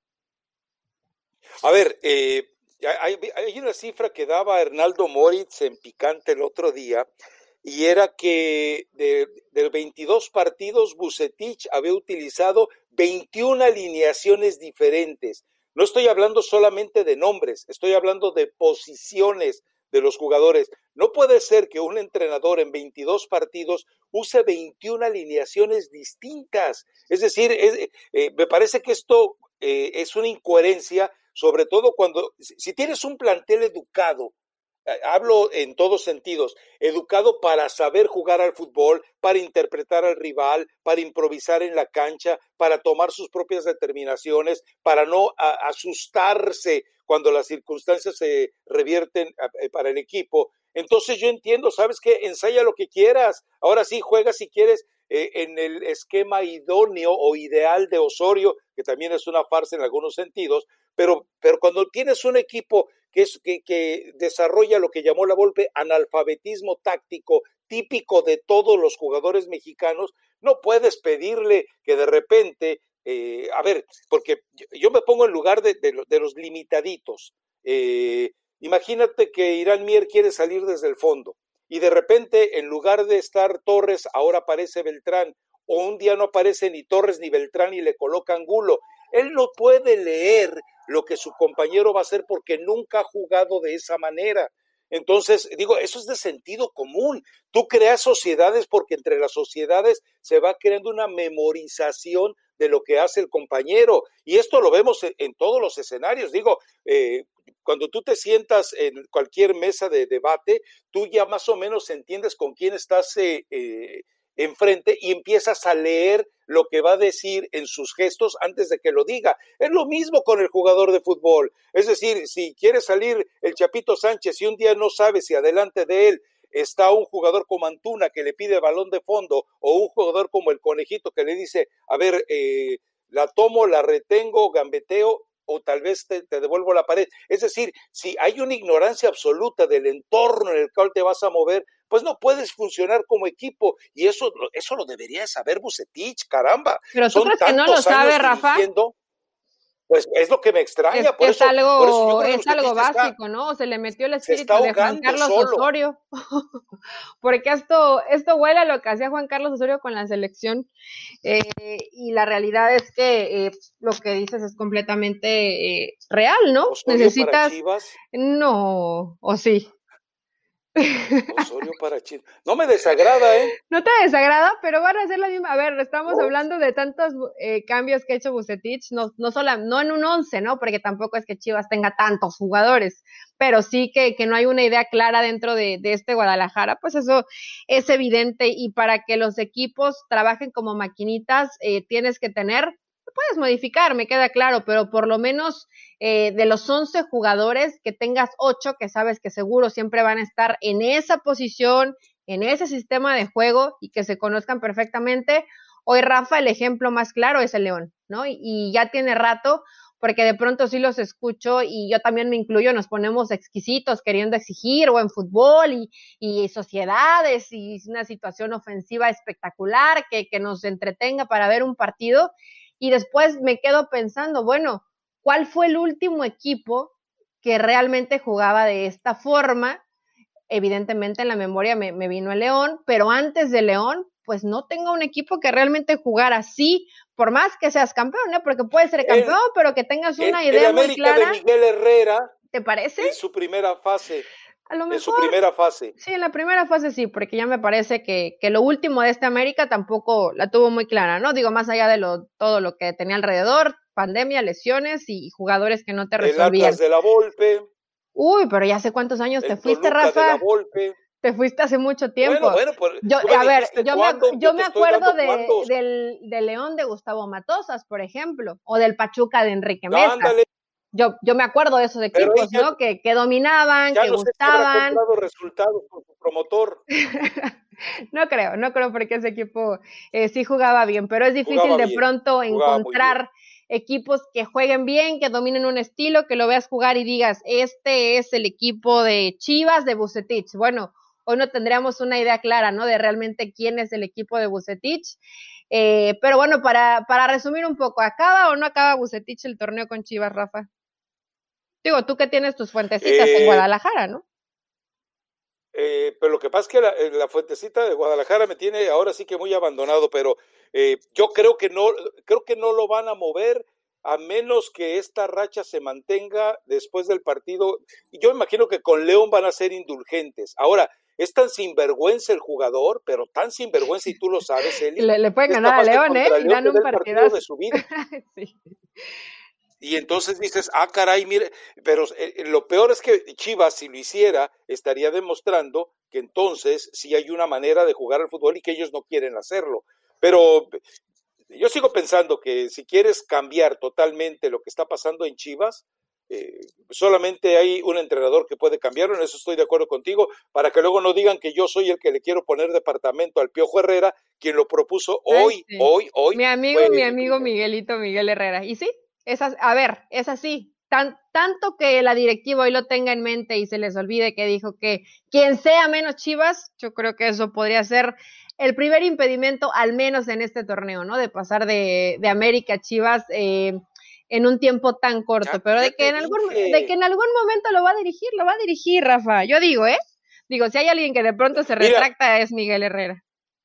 [SPEAKER 1] A ver, eh, hay, hay una cifra que daba Hernaldo Moritz en Picante el otro día, y era que de, de veintidós partidos Vucetich había utilizado veintiuna alineaciones diferentes. No estoy hablando solamente de nombres, estoy hablando de posiciones de los jugadores. No puede ser que un entrenador en veintidós partidos use veintiuna alineaciones distintas. Es decir, es, eh, me parece que esto eh, es una incoherencia, sobre todo cuando, si tienes un plantel educado, hablo en todos sentidos, educado para saber jugar al fútbol, para interpretar al rival, para improvisar en la cancha, para tomar sus propias determinaciones, para no a, asustarse cuando las circunstancias se revierten a, a, para el equipo. Entonces yo entiendo, ¿sabes qué? Ensaya lo que quieras, ahora sí juega si quieres eh, en el esquema idóneo o ideal de Osorio, que también es una farsa en algunos sentidos, pero, pero cuando tienes un equipo que, es, que, que desarrolla lo que llamó la Volpe analfabetismo táctico típico de todos los jugadores mexicanos, no puedes pedirle que de repente, eh, a ver, porque yo, yo me pongo en lugar de, de, de los limitaditos, eh, imagínate que Irán Mier quiere salir desde el fondo y de repente en lugar de estar Torres ahora aparece Beltrán, o un día no aparece ni Torres ni Beltrán y le coloca Angulo. Él no puede leer lo que su compañero va a hacer porque nunca ha jugado de esa manera. Entonces, digo, eso es de sentido común. Tú creas sociedades porque entre las sociedades se va creando una memorización de lo que hace el compañero. Y esto lo vemos en, en todos los escenarios. Digo, eh, cuando tú te sientas en cualquier mesa de debate, tú ya más o menos entiendes con quién estás eh, eh, enfrente y empiezas a leer lo que va a decir en sus gestos antes de que lo diga. Es lo mismo con el jugador de fútbol. Es decir, si quiere salir el Chapito Sánchez y un día no sabe si adelante de él está un jugador como Antuna que le pide balón de fondo o un jugador como el Conejito que le dice, a ver, eh, la tomo, la retengo, gambeteo, o tal vez te, te devuelvo la pared. Es decir, si hay una ignorancia absoluta del entorno en el cual te vas a mover, pues no puedes funcionar como equipo, y eso, eso lo debería saber Vucetich, caramba.
[SPEAKER 2] Pero tú crees que no lo sabe, Rafa.
[SPEAKER 1] Pues es lo que me extraña.
[SPEAKER 2] Es,
[SPEAKER 1] por
[SPEAKER 2] es
[SPEAKER 1] eso,
[SPEAKER 2] algo,
[SPEAKER 1] por eso
[SPEAKER 2] es algo básico,
[SPEAKER 1] está,
[SPEAKER 2] ¿no? Se le metió el espíritu
[SPEAKER 1] se
[SPEAKER 2] de Juan Carlos
[SPEAKER 1] solo.
[SPEAKER 2] Osorio. Porque esto, esto huele a lo que hacía Juan Carlos Osorio con la selección. Eh, y la realidad es que eh, lo que dices es completamente eh, real, ¿no?
[SPEAKER 1] Osorio
[SPEAKER 2] Necesitas.
[SPEAKER 1] Para Chivas.
[SPEAKER 2] No, o sí.
[SPEAKER 1] Osorio para Chivas. No me desagrada, ¿eh?
[SPEAKER 2] No te desagrada, pero van a hacer la misma. A ver, estamos no. hablando de tantos eh, cambios que ha hecho Vucetich, no, no, solo, no en un once, ¿no? Porque tampoco es que Chivas tenga tantos jugadores, pero sí que, que no hay una idea clara dentro de, de este Guadalajara, pues eso es evidente, y para que los equipos trabajen como maquinitas, eh, tienes que tener, puedes modificar, me queda claro, pero por lo menos eh, de los once jugadores, que tengas ocho que sabes que seguro siempre van a estar en esa posición, en ese sistema de juego, y que se conozcan perfectamente. Hoy, Rafa, el ejemplo más claro es el León, ¿no? Y, y ya tiene rato, porque de pronto sí los escucho, y yo también me incluyo, nos ponemos exquisitos queriendo exigir buen fútbol y, y sociedades y una situación ofensiva espectacular que, que nos entretenga para ver un partido. Y después me quedo pensando, bueno, ¿cuál fue el último equipo que realmente jugaba de esta forma? Evidentemente en la memoria me, me vino el León, pero antes de León, pues no tengo un equipo que realmente jugara así, por más que seas campeón, ¿no? Porque puedes ser campeón, el, pero que tengas una el, idea
[SPEAKER 1] el
[SPEAKER 2] muy clara.
[SPEAKER 1] De Miguel Herrera,
[SPEAKER 2] ¿te parece?
[SPEAKER 1] En su primera fase.
[SPEAKER 2] A lo mejor,
[SPEAKER 1] en su primera fase.
[SPEAKER 2] Sí, en la primera fase sí, porque ya me parece que, que lo último de este América tampoco la tuvo muy clara, ¿no? Digo, más allá de lo, todo lo que tenía alrededor, pandemia, lesiones y jugadores que no te resolvían.
[SPEAKER 1] El Atlas de la Volpe.
[SPEAKER 2] Uy, pero ya hace cuántos años te fuiste,
[SPEAKER 1] Toluca
[SPEAKER 2] Rafa.
[SPEAKER 1] De la Volpe.
[SPEAKER 2] Te fuiste hace mucho tiempo.
[SPEAKER 1] Bueno, bueno, pues,
[SPEAKER 2] yo,
[SPEAKER 1] me
[SPEAKER 2] a ver, yo
[SPEAKER 1] cuándo,
[SPEAKER 2] me, yo
[SPEAKER 1] yo
[SPEAKER 2] me acuerdo de, del, del León de Gustavo Matosas, por ejemplo, o del Pachuca de Enrique Mesa.
[SPEAKER 1] Ándale.
[SPEAKER 2] Yo, yo me acuerdo de esos equipos, ya, ¿no? Que, que dominaban,
[SPEAKER 1] ya
[SPEAKER 2] que
[SPEAKER 1] no
[SPEAKER 2] gustaban.
[SPEAKER 1] Sé si habrá resultados con su promotor.
[SPEAKER 2] No creo, no creo, porque ese equipo eh, sí jugaba bien, pero es difícil jugaba de bien, pronto encontrar equipos que jueguen bien, que dominen un estilo, que lo veas jugar y digas, este es el equipo de Chivas de Vucetich. Bueno, hoy no tendríamos una idea clara, ¿no? De realmente quién es el equipo de Vucetich. Eh, pero bueno, para, para resumir un poco, ¿acaba o no acaba Vucetich el torneo con Chivas, Rafa? Digo, tú que tienes tus fuentecitas eh, en Guadalajara, ¿no?
[SPEAKER 1] Eh, pero lo que pasa es que la, la fuentecita de Guadalajara me tiene ahora sí que muy abandonado, pero eh, yo creo que no, creo que no lo van a mover a menos que esta racha se mantenga después del partido. Yo imagino que con León van a ser indulgentes. Ahora, es tan sinvergüenza el jugador, pero tan sinvergüenza, y tú lo sabes, Eli.
[SPEAKER 2] Le, le pueden ganar a León, ¿eh?
[SPEAKER 1] León,
[SPEAKER 2] Y dan un partido
[SPEAKER 1] de su vida.
[SPEAKER 2] Sí.
[SPEAKER 1] Y entonces dices, ah, caray, mire, pero eh, lo peor es que Chivas, si lo hiciera, estaría demostrando que entonces sí hay una manera de jugar al fútbol y que ellos no quieren hacerlo. Pero yo sigo pensando que si quieres cambiar totalmente lo que está pasando en Chivas, eh, solamente hay un entrenador que puede cambiarlo, en eso estoy de acuerdo contigo, para que luego no digan que yo soy el que le quiero poner departamento al Piojo Herrera, quien lo propuso hoy,
[SPEAKER 2] Ay, sí.
[SPEAKER 1] hoy, hoy.
[SPEAKER 2] Mi amigo, mi amigo Miguelito Miguel Herrera. Y sí, es así, a ver, es así. Tan, tanto que la directiva hoy lo tenga en mente y se les olvide que dijo que quien sea menos Chivas, yo creo que eso podría ser el primer impedimento, al menos en este torneo, ¿no? De pasar de, de América a Chivas eh, en un tiempo tan corto,
[SPEAKER 1] Ya,
[SPEAKER 2] pero
[SPEAKER 1] ya
[SPEAKER 2] de que, en
[SPEAKER 1] te
[SPEAKER 2] algún,
[SPEAKER 1] dije.
[SPEAKER 2] de que en algún momento lo va a dirigir, lo va a dirigir, Rafa. Yo digo, ¿eh? Digo, si hay alguien que de pronto se
[SPEAKER 1] Mira,
[SPEAKER 2] retracta es Miguel Herrera.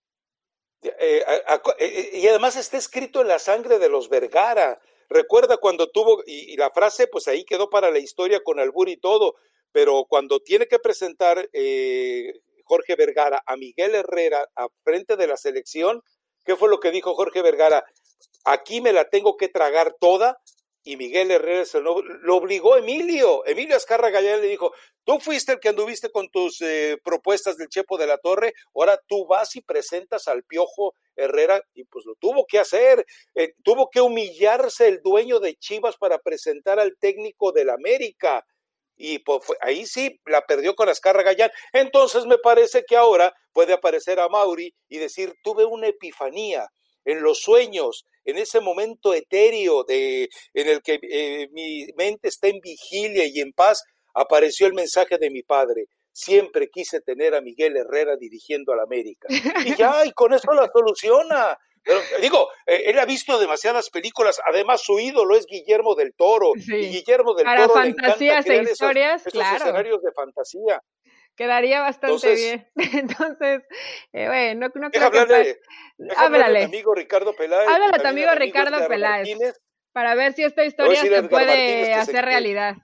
[SPEAKER 1] Eh, a, a, eh, y además está escrito en la sangre de los Vergara. Recuerda cuando tuvo, y, y la frase pues ahí quedó para la historia con albur y todo, pero cuando tiene que presentar eh, Jorge Vergara a Miguel Herrera a frente de la selección, ¿qué fue lo que dijo Jorge Vergara? Aquí me la tengo que tragar toda. Y Miguel Herrera se lo, lo obligó Emilio, Emilio Azcarra Gallán le dijo, tú fuiste el que anduviste con tus eh, propuestas del Chepo de la Torre, ahora tú vas y presentas al Piojo Herrera, y pues lo tuvo que hacer, eh, tuvo que humillarse el dueño de Chivas para presentar al técnico del América, y pues fue, ahí sí la perdió con Azcarra Gallán. Entonces me parece que ahora puede aparecer a Mauri y decir, tuve una epifanía en los sueños, en ese momento etéreo de, en el que eh, mi mente está en vigilia y en paz, apareció el mensaje de mi padre. Siempre quise tener a Miguel Herrera dirigiendo a la América. Y ya, y con eso la soluciona. Pero, digo, eh, él ha visto demasiadas películas, además su ídolo es Guillermo del Toro,
[SPEAKER 2] Sí.
[SPEAKER 1] y Guillermo del
[SPEAKER 2] Para
[SPEAKER 1] Toro le encanta
[SPEAKER 2] fantasías e
[SPEAKER 1] crear
[SPEAKER 2] historias,
[SPEAKER 1] esos, esos
[SPEAKER 2] claro.
[SPEAKER 1] escenarios de fantasía.
[SPEAKER 2] Quedaría bastante
[SPEAKER 1] Entonces,
[SPEAKER 2] bien. Entonces, eh, bueno, no, no
[SPEAKER 1] deja
[SPEAKER 2] creo que
[SPEAKER 1] hablarle, deja hablarle a mi
[SPEAKER 2] háblale.
[SPEAKER 1] amigo Ricardo Peláez.
[SPEAKER 2] Háblale a tu
[SPEAKER 1] también
[SPEAKER 2] amigo
[SPEAKER 1] a mi amigo
[SPEAKER 2] Ricardo
[SPEAKER 1] Edgar
[SPEAKER 2] Peláez
[SPEAKER 1] Martínez.
[SPEAKER 2] para ver si esta
[SPEAKER 1] Le voy a
[SPEAKER 2] historia
[SPEAKER 1] decir a
[SPEAKER 2] se
[SPEAKER 1] Edgar
[SPEAKER 2] puede
[SPEAKER 1] Martínez que se-
[SPEAKER 2] hacer realidad.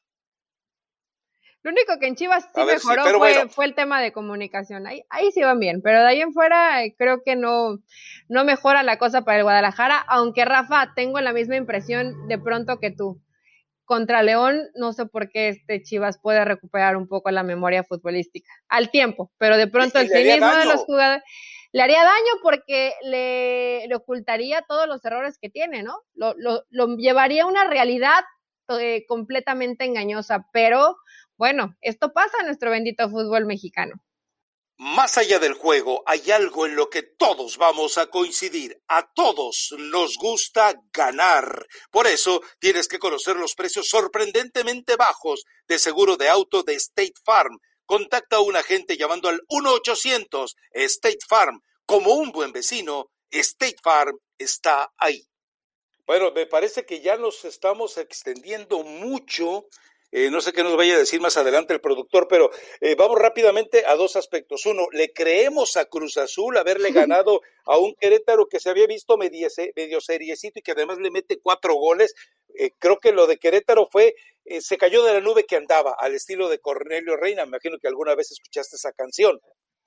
[SPEAKER 2] Lo único que en Chivas sí
[SPEAKER 1] A ver si-
[SPEAKER 2] mejoró
[SPEAKER 1] pero
[SPEAKER 2] fue,
[SPEAKER 1] bueno.
[SPEAKER 2] fue el tema de comunicación. Ahí, ahí sí van bien, pero de ahí en fuera eh, creo que no, no mejora la cosa para el Guadalajara, aunque Rafa, tengo la misma impresión de pronto que tú. Contra León, no sé por qué este Chivas puede recuperar un poco la memoria futbolística al tiempo, pero de pronto
[SPEAKER 1] Y- y
[SPEAKER 2] el
[SPEAKER 1] le haría
[SPEAKER 2] cinismo de
[SPEAKER 1] daño.
[SPEAKER 2] los jugadores le haría daño porque le, le ocultaría todos los errores que tiene, ¿no? Lo, lo, lo llevaría a una realidad eh, completamente engañosa, pero bueno, esto pasa en nuestro bendito fútbol mexicano.
[SPEAKER 1] Más allá del juego, hay algo en lo que todos vamos a coincidir. A todos nos gusta ganar. Por eso tienes que conocer los precios sorprendentemente bajos de seguro de auto de State Farm. Contacta a un agente llamando al uno ochocientos State Farm. Como un buen vecino, State Farm está ahí. Bueno, me parece que ya nos estamos extendiendo mucho. Eh, no sé qué nos vaya a decir más adelante el productor, pero eh, vamos rápidamente a dos aspectos. Uno, le creemos a Cruz Azul haberle ganado a un Querétaro que se había visto medio, medio seriecito y que además le mete cuatro goles. Eh, creo que lo de Querétaro fue, eh, se cayó de la nube que andaba, al estilo de Cornelio Reina. Me imagino que alguna vez escuchaste esa canción.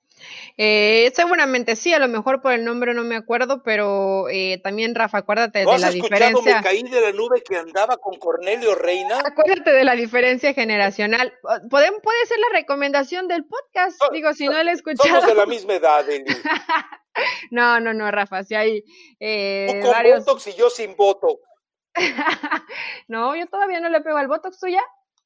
[SPEAKER 2] Eh, seguramente sí, a lo mejor por el nombre no me acuerdo, pero eh, también, Rafa, acuérdate
[SPEAKER 1] ¿No
[SPEAKER 2] de
[SPEAKER 1] has
[SPEAKER 2] la
[SPEAKER 1] escuchado
[SPEAKER 2] diferencia.
[SPEAKER 1] Me caí de la nube que andaba con Cornelio Reina?
[SPEAKER 2] Acuérdate de la diferencia generacional. Puede, puede ser la recomendación del podcast,
[SPEAKER 1] So,
[SPEAKER 2] digo, si
[SPEAKER 1] so,
[SPEAKER 2] no lo he escuchado.
[SPEAKER 1] Somos de la misma edad, Eli.
[SPEAKER 2] No, no, no, Rafa, si hay eh,
[SPEAKER 1] Tú con
[SPEAKER 2] varios.
[SPEAKER 1] Botox y yo sin Botox.
[SPEAKER 2] No, yo todavía no le pego al Botox, ¿tú ya?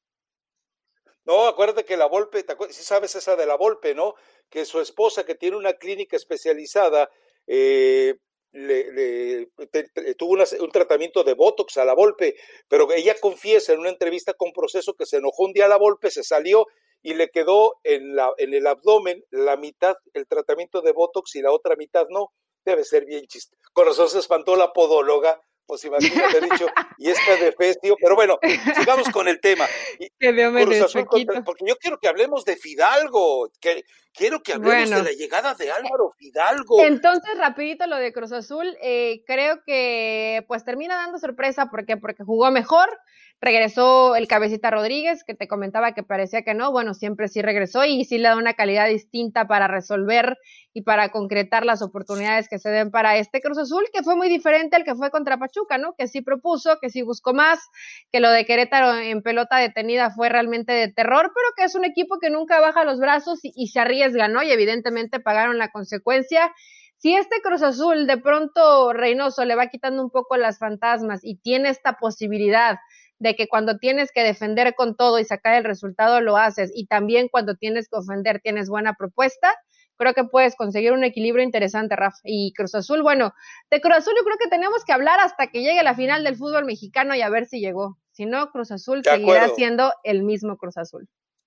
[SPEAKER 1] No, acuérdate que la Volpe, si sí sabes esa de la Volpe, ¿no? Que su esposa, que tiene una clínica especializada, eh, le, le te, te, tuvo una, un tratamiento de Botox a la Volpe, pero ella confiesa en una entrevista con Proceso que se enojó un día a la Volpe, se salió y le quedó en, la, en el abdomen la mitad el tratamiento de Botox y la otra mitad no. Debe ser bien chiste. Con razón se espantó la podóloga pues imagínate, dicho, y esta de Festio, pero bueno, sigamos con el tema.
[SPEAKER 2] Que Dios me
[SPEAKER 1] Cruz Azul
[SPEAKER 2] contra,
[SPEAKER 1] porque yo quiero que hablemos de Fidalgo, que quiero que hablemos bueno, de la llegada de Álvaro Fidalgo.
[SPEAKER 2] Entonces, rapidito lo de Cruz Azul, eh, creo que pues termina dando sorpresa, ¿por qué? Porque jugó mejor, regresó el Cabecita Rodríguez, que te comentaba que parecía que no, bueno, siempre sí regresó y sí le da una calidad distinta para resolver y para concretar las oportunidades que se den para este Cruz Azul, que fue muy diferente al que fue contra Pachuca, ¿no? Que sí propuso, que sí buscó más, que lo de Querétaro en pelota detenida fue realmente de terror, pero que es un equipo que nunca baja los brazos y, y se arriesga, ¿no? Y evidentemente pagaron la consecuencia. Si este Cruz Azul de pronto Reynoso le va quitando un poco las fantasmas y tiene esta posibilidad de que cuando tienes que defender con todo y sacar el resultado lo haces, y también cuando tienes que ofender tienes buena propuesta, creo que puedes conseguir un equilibrio interesante, Rafa. Y Cruz Azul, bueno, de Cruz Azul yo creo que tenemos que hablar hasta que llegue la final del fútbol mexicano y a ver si llegó. Si no, Cruz Azul seguirá siendo el mismo Cruz Azul.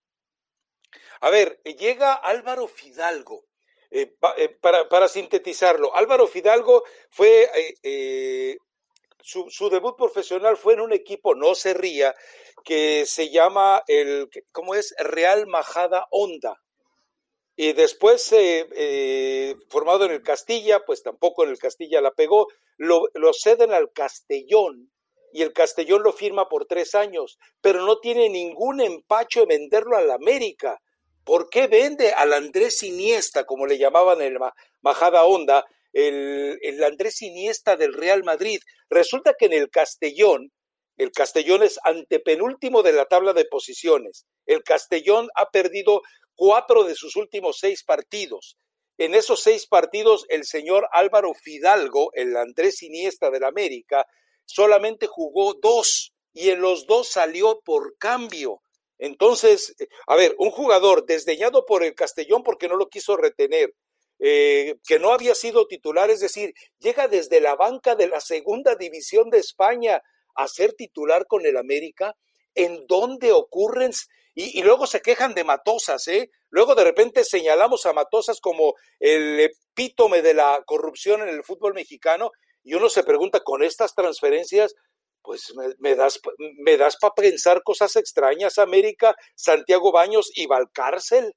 [SPEAKER 1] A ver, llega Álvaro Fidalgo. Eh, pa, eh, para, para sintetizarlo, Álvaro Fidalgo fue... Eh, eh, Su, su debut profesional fue en un equipo, no se ría, que se llama, el ¿cómo es? Real Majada Honda. Y después, eh, eh, formado en el Castilla, pues tampoco en el Castilla la pegó, lo, lo ceden al Castellón, y el Castellón lo firma por tres años, pero no tiene ningún empacho en venderlo al América. ¿Por qué vende al Andrés Iniesta, como le llamaban en el Majada Honda, El, el Andrés Iniesta del Real Madrid? Resulta que en el Castellón, el Castellón es antepenúltimo de la tabla de posiciones. El Castellón ha perdido cuatro de sus últimos seis partidos. En esos seis partidos, el señor Álvaro Fidalgo, el Andrés Iniesta del América, solamente jugó dos, y en los dos salió por cambio. Entonces, a ver, un jugador desdeñado por el Castellón porque no lo quiso retener, Eh, que no había sido titular, es decir, llega desde la banca de la segunda división de España a ser titular con el América. ¿En dónde ocurren? Y, y luego se quejan de Matosas, ¿eh? Luego de repente señalamos a Matosas como el epítome de la corrupción en el fútbol mexicano, y uno se pregunta, con estas transferencias, pues me, me das, me das para pensar cosas extrañas, América, Santiago Baños y Valcárcel.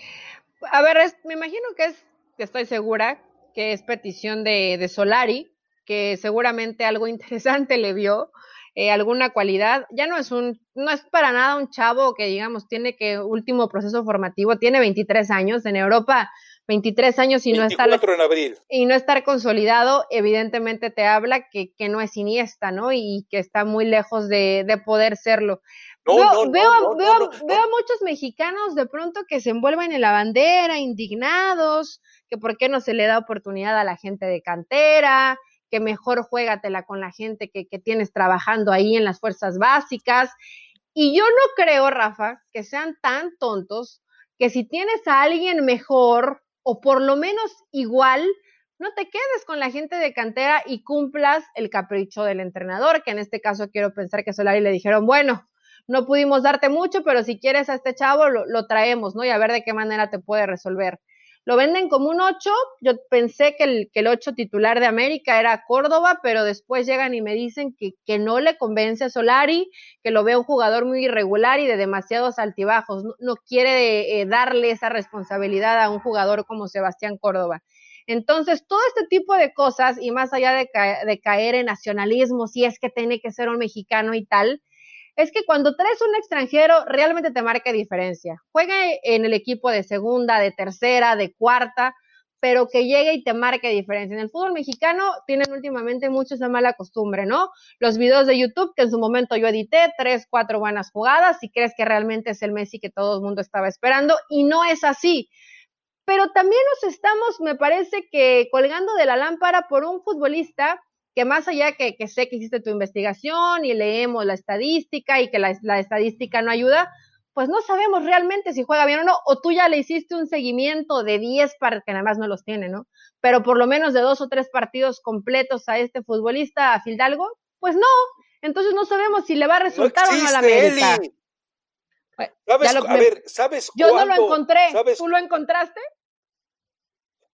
[SPEAKER 2] A ver, es, me imagino que es estoy segura que es petición de, de Solari, que seguramente algo interesante le vio, eh, alguna cualidad. Ya no es un, no es para nada un chavo que digamos tiene que último proceso formativo, tiene veintitrés años en Europa, veintitrés años y no estar
[SPEAKER 1] en abril.
[SPEAKER 2] Y no estar consolidado, evidentemente te habla que, que no es Iniesta, ¿no? Y que está muy lejos de, de poder serlo. No, veo, no, veo, no, veo, no, no, veo a muchos mexicanos de pronto que se envuelven en la bandera, indignados, que por qué no se le da oportunidad a la gente de cantera, que mejor juégatela con la gente que, que tienes trabajando ahí en las fuerzas básicas. Y yo no creo, Rafa, que sean tan tontos que si tienes a alguien mejor o por lo menos igual, no te quedes con la gente de cantera y cumplas el capricho del entrenador, que en este caso quiero pensar que Solari le dijeron, bueno, no pudimos darte mucho, pero si quieres a este chavo lo, lo traemos, ¿no? Y a ver de qué manera te puede resolver. Lo venden como un ocho, yo pensé que el, que el ocho titular de América era Córdoba, pero después llegan y me dicen que, que no le convence a Solari, que lo ve un jugador muy irregular y de demasiados altibajos, no, no quiere eh, darle esa responsabilidad a un jugador como Sebastián Córdoba. Entonces, todo este tipo de cosas, y más allá de, ca- de caer en nacionalismo, si es que tiene que ser un mexicano y tal, es que cuando traes un extranjero realmente te marca diferencia. Juega en el equipo de segunda, de tercera, de cuarta, pero que llegue y te marque diferencia. En el fútbol mexicano tienen últimamente mucho esa mala costumbre, ¿no? Los videos de YouTube que en su momento yo edité, tres, cuatro buenas jugadas, si crees que realmente es el Messi que todo el mundo estaba esperando, y no es así. Pero también nos estamos, me parece que colgando de la lámpara por un futbolista que más allá que, que sé que hiciste tu investigación y leemos la estadística y que la, la estadística no ayuda, pues no sabemos realmente si juega bien o no, o tú ya le hiciste un seguimiento de diez partidos, que nada más no los tiene, ¿no? Pero por lo menos de dos o tres partidos completos a este futbolista, a Fidalgo, pues no, entonces no sabemos si le va a resultar
[SPEAKER 1] no
[SPEAKER 2] o no a la América.
[SPEAKER 1] Eli. ¿Sabes, lo, a me, ver, ¿sabes
[SPEAKER 2] yo
[SPEAKER 1] cuándo?
[SPEAKER 2] Yo no lo encontré,
[SPEAKER 1] ¿sabes?
[SPEAKER 2] ¿Tú lo encontraste?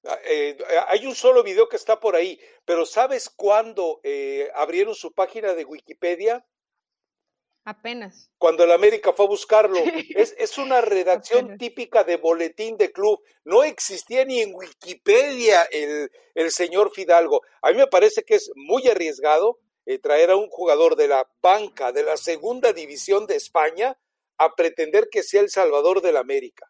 [SPEAKER 1] Eh, hay un solo video que está por ahí, pero ¿sabes cuándo eh, abrieron su página de Wikipedia?
[SPEAKER 2] Apenas.
[SPEAKER 1] Cuando el América fue a buscarlo. Es, es una redacción Apenas. típica de boletín de club. No existía ni en Wikipedia el, el señor Fidalgo. A mí me parece que es muy arriesgado eh, traer a un jugador de la banca, de la segunda división de España, a pretender que sea el salvador del América.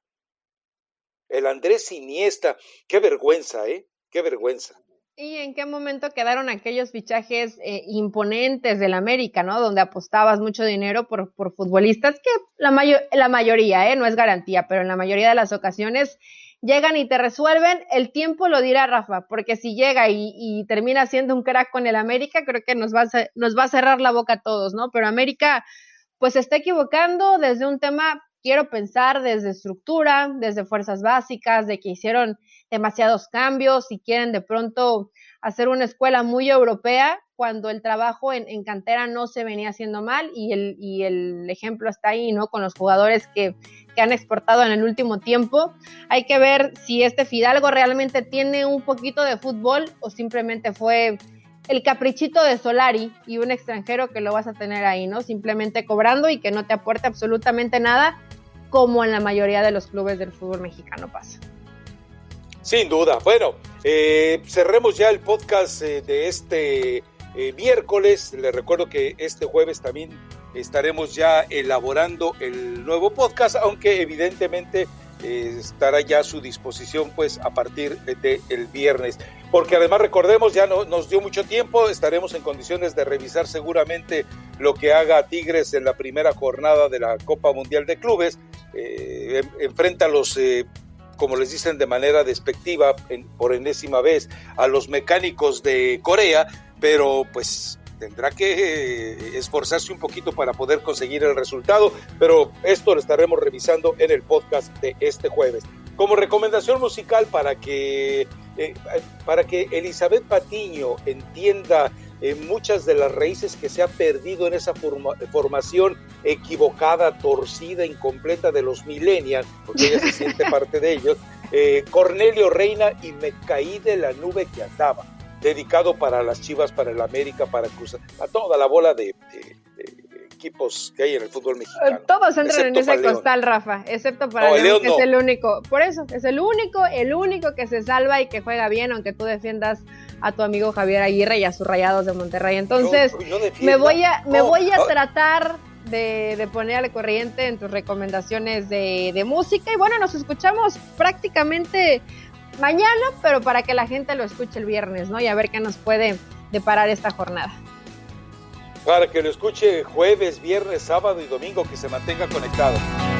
[SPEAKER 1] El Andrés Iniesta. Qué vergüenza, ¿eh? Qué vergüenza.
[SPEAKER 2] ¿Y en qué momento quedaron aquellos fichajes eh, imponentes del América, ¿no? Donde apostabas mucho dinero por, por futbolistas que la, mayo- la mayoría, ¿eh? No es garantía, pero en la mayoría de las ocasiones llegan y te resuelven. El tiempo lo dirá, Rafa, porque si llega y, y termina siendo un crack con el América, creo que nos va, a, nos va a cerrar la boca a todos, ¿no? Pero América, pues se está equivocando desde un tema, quiero pensar, desde estructura, desde fuerzas básicas, de que hicieron demasiados cambios y quieren de pronto hacer una escuela muy europea cuando el trabajo en, en cantera no se venía haciendo mal y el, y el ejemplo está ahí, ¿no? Con los jugadores que, que han exportado en el último tiempo. Hay que ver si este Fidalgo realmente tiene un poquito de fútbol o simplemente fue el caprichito de Solari y un extranjero que lo vas a tener ahí, ¿no? Simplemente cobrando y que no te aporte absolutamente nada, como en la mayoría de los clubes del fútbol mexicano pasa.
[SPEAKER 1] Sin duda. Bueno, eh, cerremos ya el podcast eh, de este eh, miércoles. Les recuerdo que este jueves también estaremos ya elaborando el nuevo podcast, aunque evidentemente eh, estará ya a su disposición pues a partir del viernes. Porque además recordemos, ya no, nos dio mucho tiempo, estaremos en condiciones de revisar seguramente lo que haga Tigres en la primera jornada de la Copa Mundial de Clubes. Eh, enfrenta a los... Eh, como les dicen de manera despectiva, en, por enésima vez, a los mecánicos de Corea, pero pues tendrá que eh, esforzarse un poquito para poder conseguir el resultado, pero esto lo estaremos revisando en el podcast de este jueves. Como recomendación musical para que, eh, para que Elizabeth Patiño entienda eh, muchas de las raíces que se ha perdido en esa forma, formación equivocada, torcida, incompleta de los millennials, porque ella se siente parte de ellos, eh, Cornelio Reina y Me caí de la nube que andaba, dedicado para las Chivas, para el América, para Cruz, a toda la bola de, de, de equipos que hay en el fútbol mexicano.
[SPEAKER 2] Todos entran en ese costal, Rafa, excepto para no, León, León, que no. Es el único, por eso, es el único, el único que se salva y que juega bien, aunque tú defiendas a tu amigo Javier Aguirre y a sus Rayados de Monterrey. Entonces, yo, yo me voy a, me oh, voy a oh. tratar de, de poner al corriente en tus recomendaciones de, de música. Y bueno, nos escuchamos prácticamente mañana, pero para que la gente lo escuche el viernes, ¿no? Y a ver qué nos puede deparar esta jornada.
[SPEAKER 1] Para que lo escuche jueves, viernes, sábado y domingo, que se mantenga conectado.